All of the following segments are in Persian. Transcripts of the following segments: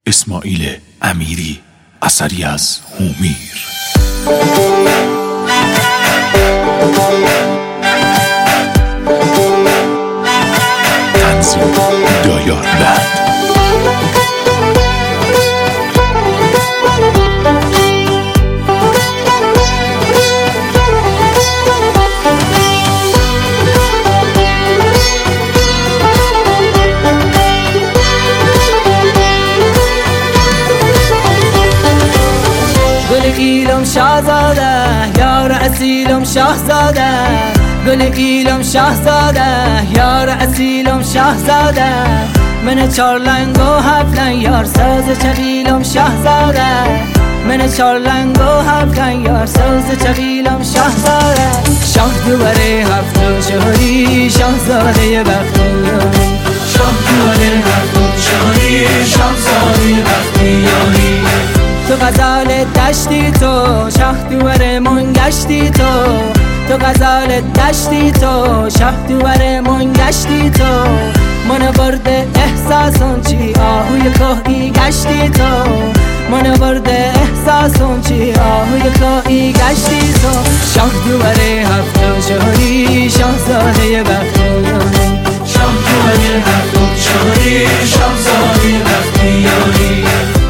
اسماعیل امیری، اثری از هومیر. تنظیم دایار بند. گل ایلم شاهزاده یار اصیلم شاهزاده، گل ایلم شاهزاده یار اصیلم شاهزاده، من چار لنگ و هفت لنگ یار ساز چویلم شاهزاده، من چار لنگ و هفت لنگ یار ساز چویلم شاهزاده، شاه دوباره هفت و شهری شاهزاده بختیاری، شاه دوباره هفت و شهری شاهزاده بختیاری. تو غزال دشتی تو شاه دوباره من گشتی تو غزال دشتی تو شاه دوباره من گشتی تو، من برده احساسون چی آهوی کوهی گشتی تو، من برده احساسون چی آهوی کوهی گشتی تو، شاه دوباره هفت و شهری شاهزاده بختیاری، شاه دوباره هفت و شهری شاهزاده بختیاری.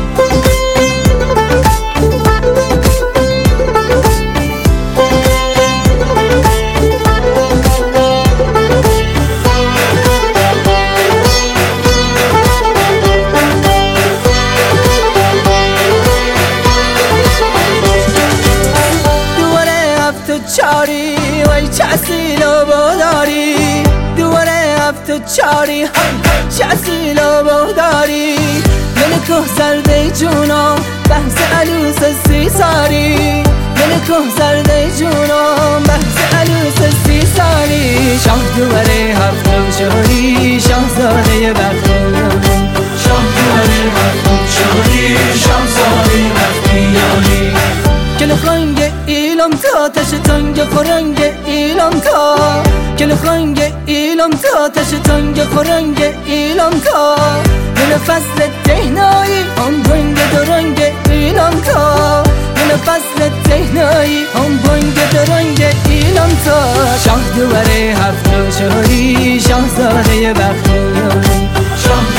چاری وای چه اصیل و بوداری، دوباره هفت و چاری چه اصیل و بوداری، دل که زرده جونم بحث علوس سی ساری، دل که زرده جونم بحث علوس سی ساری، شاه دوباره هفت و شهری شاهزاده بختیاری، شاه دوباره هفت و شهری شاهزاده بختیاری. کل خنگ ایلم تا تش تنگ خورنگ ایلم تا، کل خنگ ایلم تا تش تنگ خورنگ ایلم تا، من فصل تهنایی هم بنگ درنگ ایلم تا، من فصل تهنایی هم بنگ درنگ ایلم تا، شاه دوباره هفت و شهری شاهزاده بختیاری، شاه